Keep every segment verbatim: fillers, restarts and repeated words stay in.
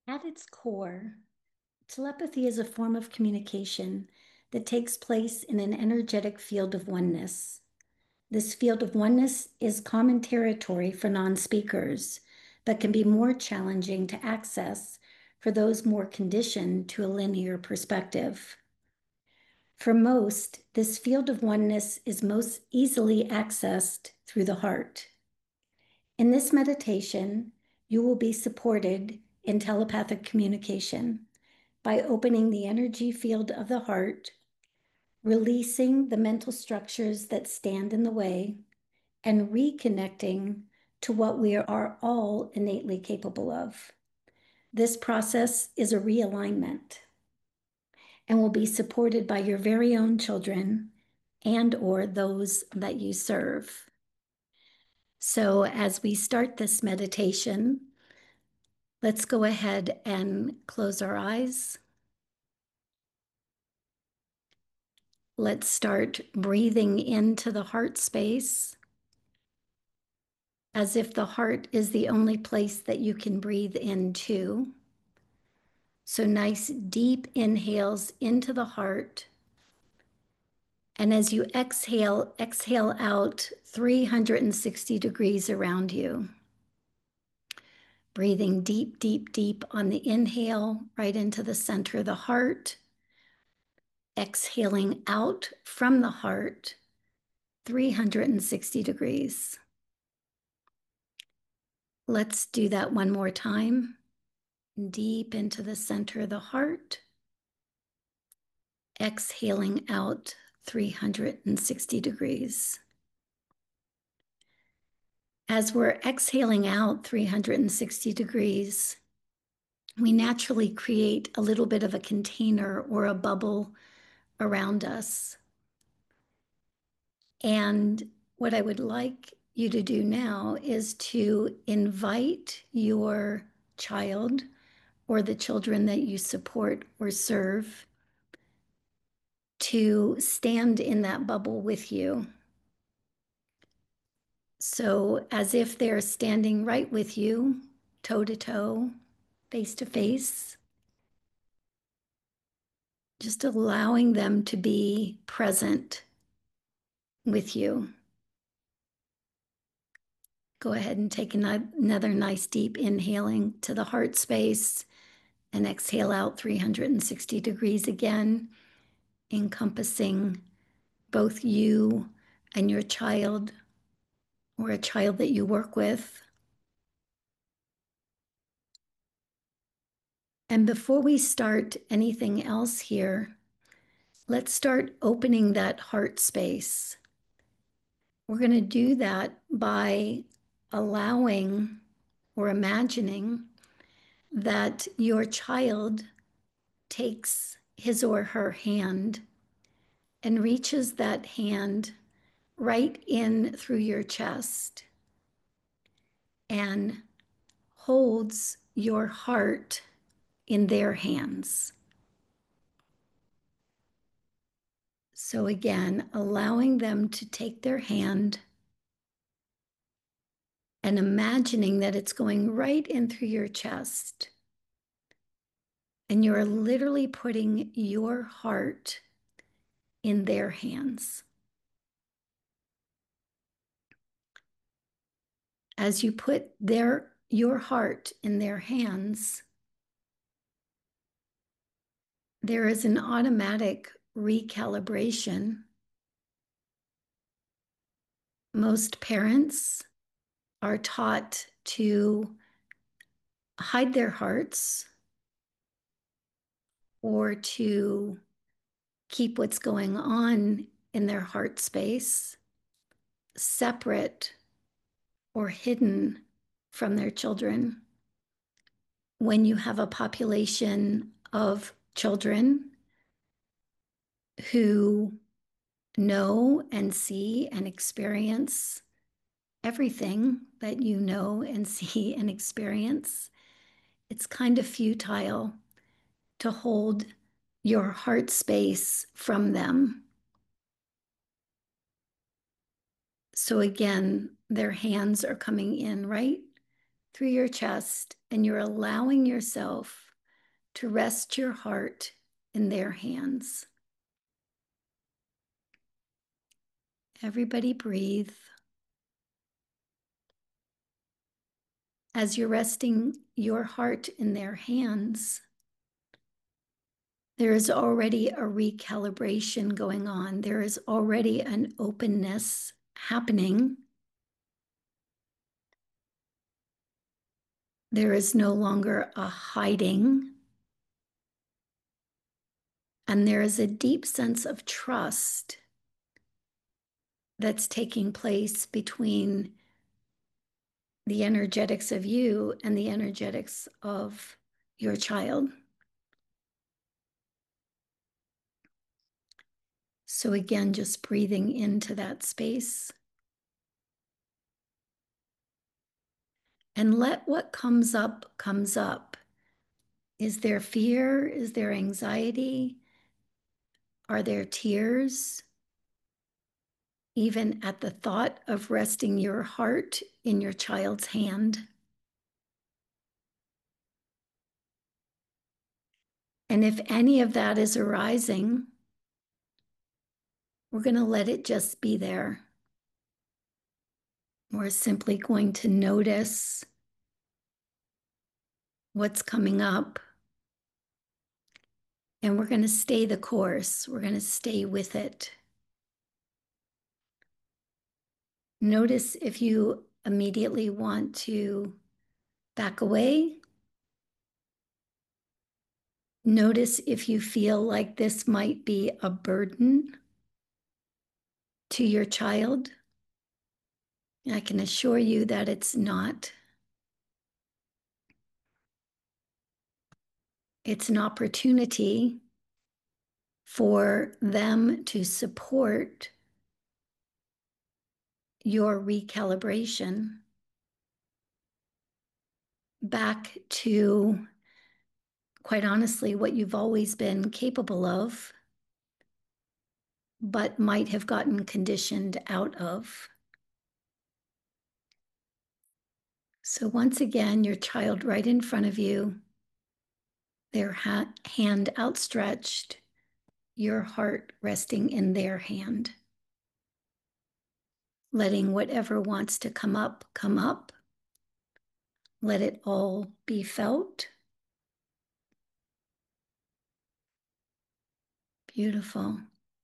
At its core, telepathy is a form of communication that takes place in an energetic field of oneness. This field of oneness is common territory for non-speakers, but can be more challenging to access for those more conditioned to a linear perspective. For most, this field of oneness is most easily accessed through the heart. In this meditation, you will be supported in telepathic communication by opening the energy field of the heart, releasing the mental structures that stand in the way, and reconnecting to what we are all innately capable of. This process is a realignment and will be supported by your very own children and or those that you serve. So as we start this meditation, let's go ahead and close our eyes. Let's start breathing into the heart space as if the heart is the only place that you can breathe into. So nice deep inhales into the heart. And as you exhale, exhale out three hundred sixty degrees around you. Breathing deep, deep, deep on the inhale, right into the center of the heart. Exhaling out from the heart, three hundred sixty degrees. Let's do that one more time. Deep into the center of the heart. Exhaling out three hundred sixty degrees. As we're exhaling out three hundred sixty degrees, we naturally create a little bit of a container or a bubble around us. And what I would like you to do now is to invite your child or the children that you support or serve to stand in that bubble with you. So, as if they're standing right with you, toe to toe, face to face, just allowing them to be present with you. Go ahead and take another nice deep inhaling to the heart space and exhale out three hundred sixty degrees again, encompassing both you and your child or a child that you work with. And before we start anything else here, let's start opening that heart space. We're going to do that by allowing or imagining that your child takes his or her hand and reaches that hand right in through your chest and holds your heart in their hands. So again, allowing them to take their hand and imagining that it's going right in through your chest. And you're literally putting your heart in their hands. As you put their your heart in their hands, there is an automatic recalibration. Most parents are taught to hide their hearts or to keep what's going on in their heart space separate or hidden from their children. When you have a population of children who know and see and experience everything that you know and see and experience, it's kind of futile to hold your heart space from them. So again, their hands are coming in right through your chest, and you're allowing yourself to rest your heart in their hands. Everybody breathe. As you're resting your heart in their hands, there is already a recalibration going on. There is already an openness happening. There is no longer a hiding. And there is a deep sense of trust that's taking place between the energetics of you and the energetics of your child. So again, just breathing into that space. And let what comes up, comes up. Is there fear? Is there anxiety? Are there tears? Even at the thought of resting your heart in your child's hand. And if any of that is arising, we're going to let it just be there. We're simply going to notice what's coming up. And we're going to stay the course. We're going to stay with it. Notice if you immediately want to back away. Notice if you feel like this might be a burden to your child. I can assure you that it's not. It's an opportunity for them to support your recalibration back to, quite honestly, what you've always been capable of, but might have gotten conditioned out of. So once again, your child right in front of you, their ha- hand outstretched, your heart resting in their hand. Letting whatever wants to come up, come up. Let it all be felt. Beautiful.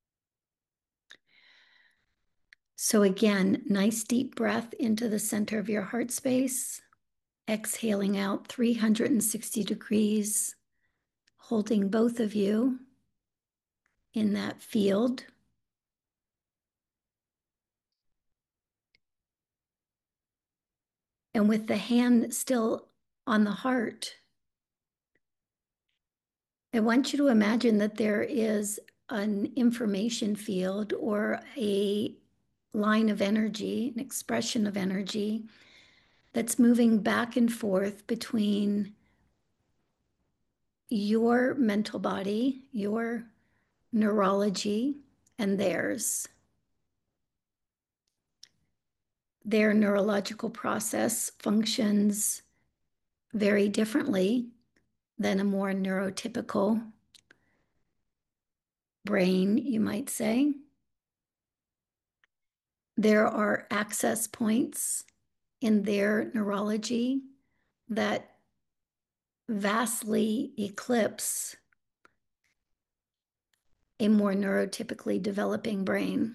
So again, nice deep breath into the center of your heart space. Exhaling out three hundred sixty degrees, holding both of you in that field. And with the hand still on the heart, I want you to imagine that there is an information field or a line of energy, an expression of energy that's moving back and forth between your mental body, your neurology, and theirs. Their neurological process functions very differently than a more neurotypical brain, you might say. There are access points in their neurology that vastly eclipse a more neurotypically developing brain.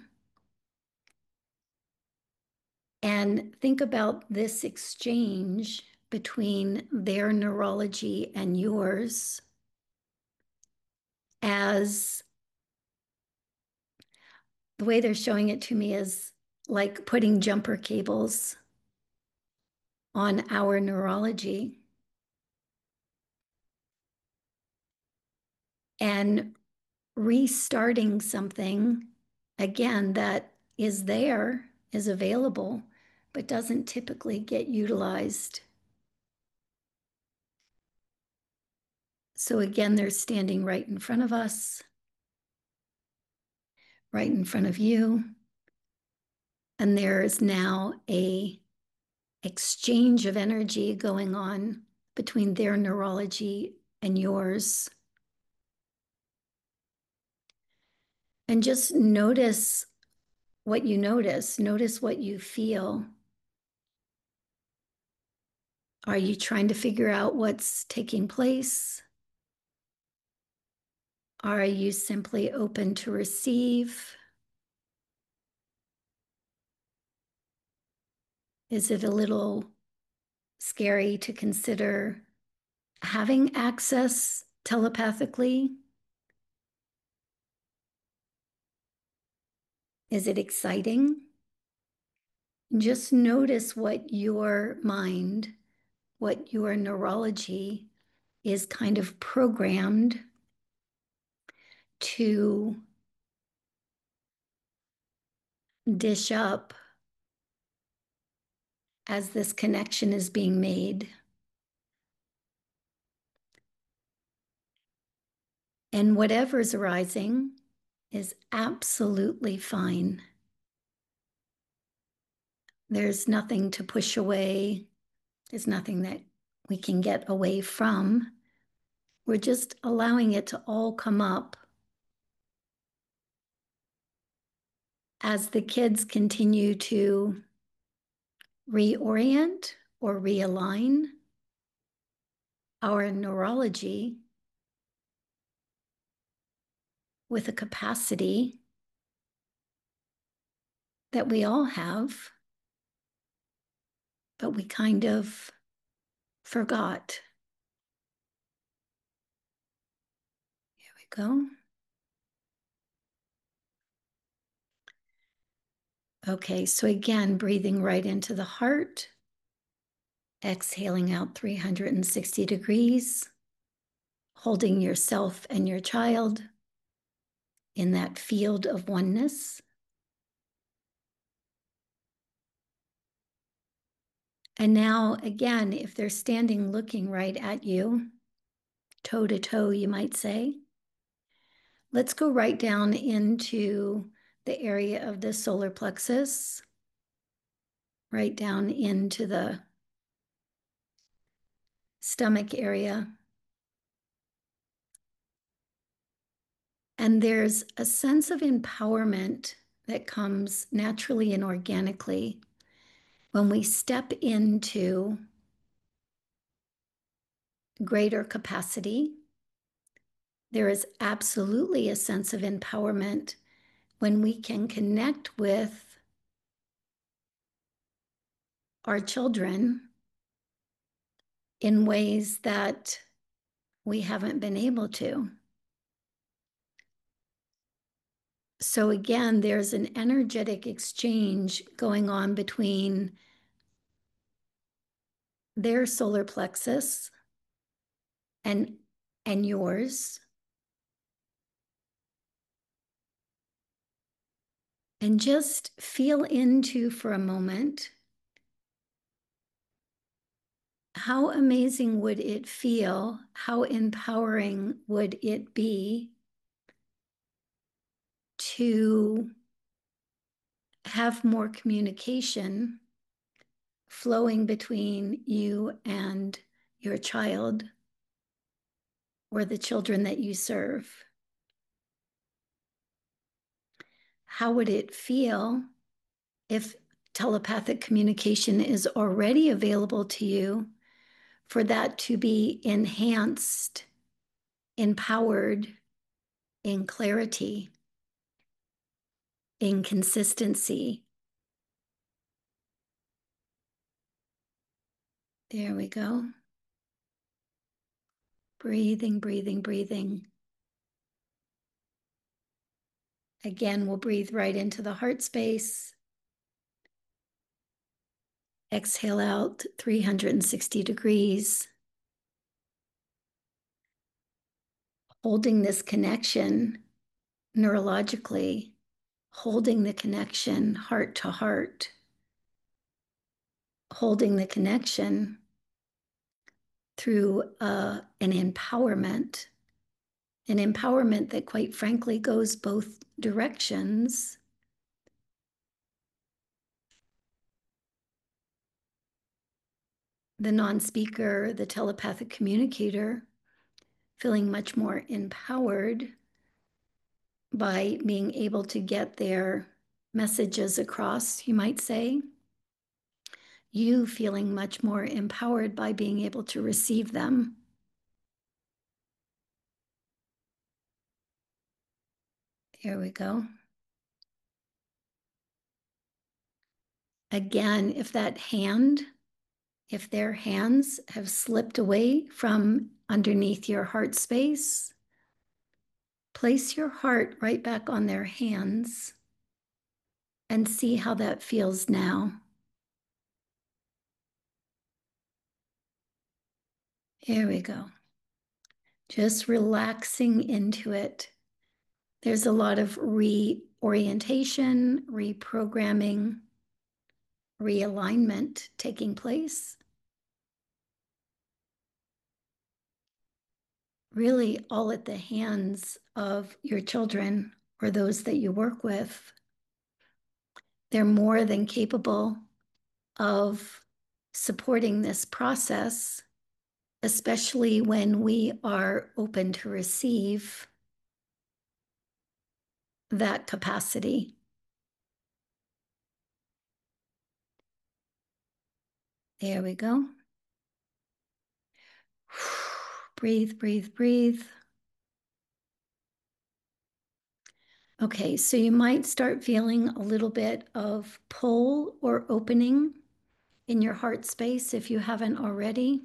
And think about this exchange between their neurology and yours as the way they're showing it to me is like putting jumper cables on our neurology and restarting something again that is there, is available, but doesn't typically get utilized. So again, they're standing right in front of us, right in front of you. And there is now a, exchange of energy going on between their neurology and yours. And just notice what you notice, notice what you feel. Are you trying to figure out what's taking place? Are you simply open to receive? Is it a little scary to consider having access telepathically? Is it exciting? Just notice what your mind, what your neurology is kind of programmed to dish up as this connection is being made. And whatever's arising is absolutely fine. There's nothing to push away. There's nothing that we can get away from. We're just allowing it to all come up as the kids continue to reorient or realign. Our neurology with a capacity that we all have, but we kind of forgot. Here we go. Okay, so again, breathing right into the heart, exhaling out three hundred sixty degrees, holding yourself and your child in that field of oneness. And now, again, if they're standing looking right at you, toe to toe, you might say, let's go right down into the area of the solar plexus, right down into the stomach area. And there's a sense of empowerment that comes naturally and organically when we step into greater capacity. There is absolutely a sense of empowerment when we can connect with our children in ways that we haven't been able to. So again, there's an energetic exchange going on between their solar plexus and, and yours. And just feel into for a moment, how amazing would it feel? How empowering would it be to have more communication flowing between you and your child or the children that you serve? How would it feel if telepathic communication is already available to you for that to be enhanced, empowered in clarity, in consistency? There we go. Breathing, breathing, breathing. Again, we'll breathe right into the heart space. Exhale out three hundred sixty degrees. Holding this connection neurologically, holding the connection heart to heart, holding the connection through uh, an empowerment, an empowerment that quite frankly goes both directions. the non-speaker, the telepathic communicator, feeling much more empowered by being able to get their messages across, you might say. You feeling much more empowered by being able to receive them. There we go. Again, if that hand, if their hands have slipped away from underneath your heart space, place your heart right back on their hands and see how that feels now. There we go. Just relaxing into it. There's a lot of reorientation, reprogramming, realignment taking place. Really all at the hands of your children or those that you work with. They're more than capable of supporting this process, especially when we are open to receive that capacity. There we go. Breathe, breathe, breathe. Okay, so you might start feeling a little bit of pull or opening in your heart space if you haven't already.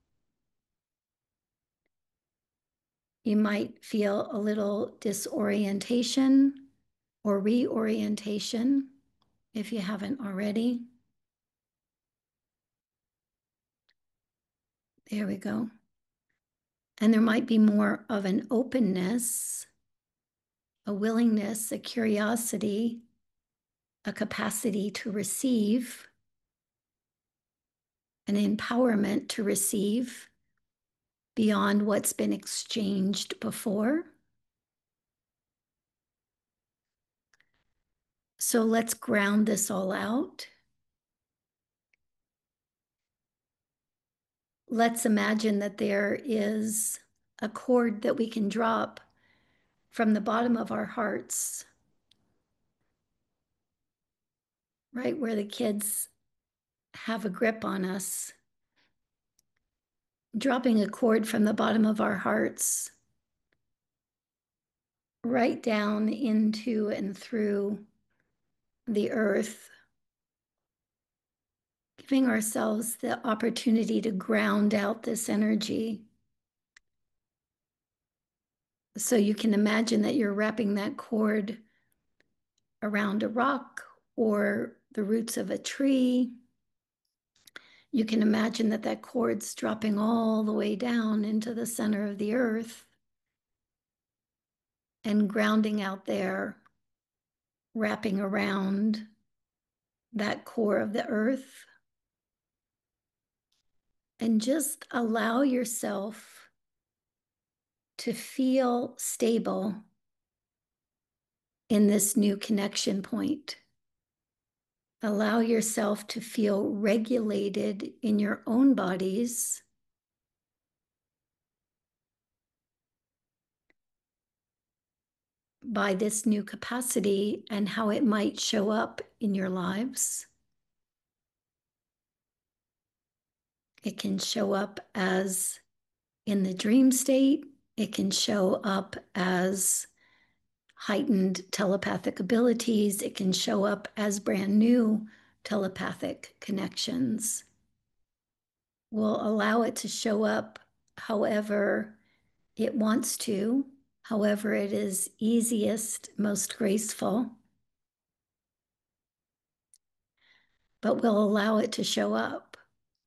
You might feel a little disorientation or reorientation if you haven't already. There we go. And there might be more of an openness, a willingness, a curiosity, a capacity to receive, an empowerment to receive beyond what's been exchanged before. So let's ground this all out. Let's imagine that there is a cord that we can drop from the bottom of our hearts, right where the kids have a grip on us. Dropping a cord from the bottom of our hearts right down into and through the earth, giving ourselves the opportunity to ground out this energy. So you can imagine that you're wrapping that cord around a rock or the roots of a tree. You can imagine that that cord's dropping all the way down into the center of the earth and grounding out there, wrapping around that core of the earth. And just allow yourself to feel stable in this new connection point. Allow yourself to feel regulated in your own bodies by this new capacity and how it might show up in your lives. It can show up as in the dream state. It can show up as heightened telepathic abilities. It can show up as brand new telepathic connections. We'll allow it to show up however it wants to, however it is easiest, most graceful. But we'll allow it to show up,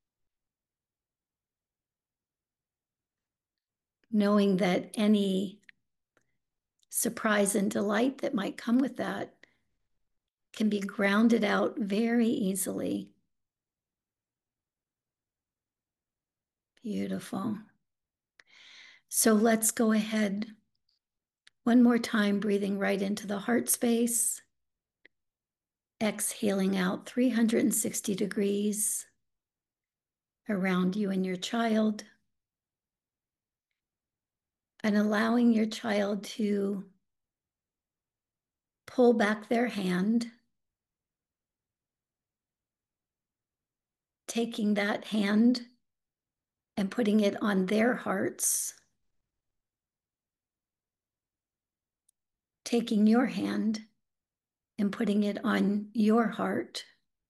knowing that any surprise and delight that might come with that can be grounded out very easily. Beautiful. So let's go ahead one more time, breathing right into the heart space, exhaling out three hundred sixty degrees, around you and your child, and allowing your child to pull back their hand, taking that hand and putting it on their hearts, taking your hand and putting it on your heart.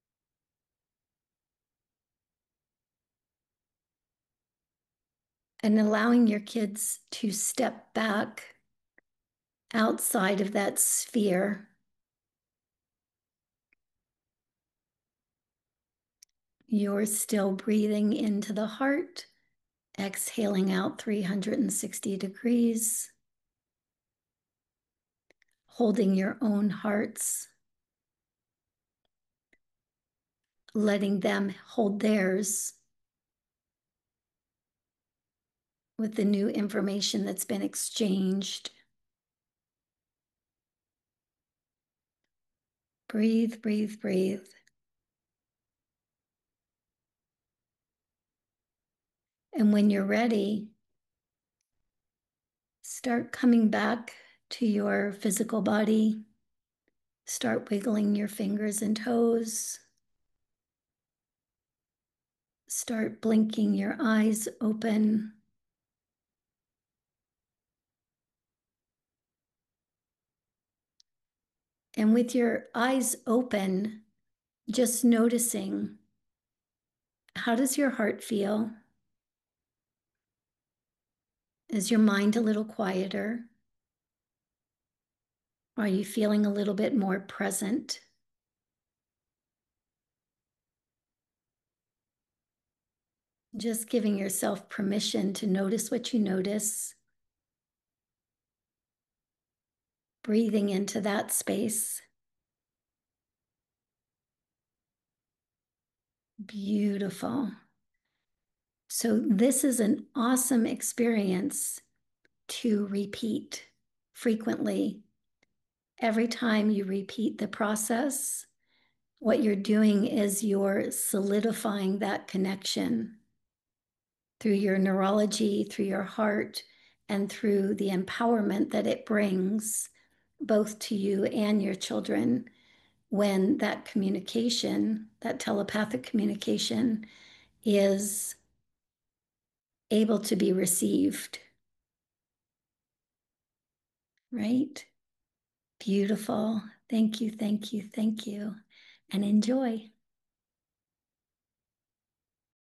And allowing your kids to step back outside of that sphere. You're still breathing into the heart, exhaling out three hundred sixty degrees, holding your own hearts, letting them hold theirs with the new information that's been exchanged. Breathe, breathe, breathe. And when you're ready, start coming back to your physical body. Start wiggling your fingers and toes. Start blinking your eyes open. And with your eyes open, just noticing, how does your heart feel? Is your mind a little quieter? Are you feeling a little bit more present? Just giving yourself permission to notice what you notice. Breathing into that space. Beautiful. So this is an awesome experience to repeat frequently. Every time you repeat the process, what you're doing is you're solidifying that connection through your neurology, through your heart, and through the empowerment that it brings both to you and your children when that communication, that telepathic communication, is able to be received. Right? Beautiful. Thank you, thank you, thank you. And enjoy.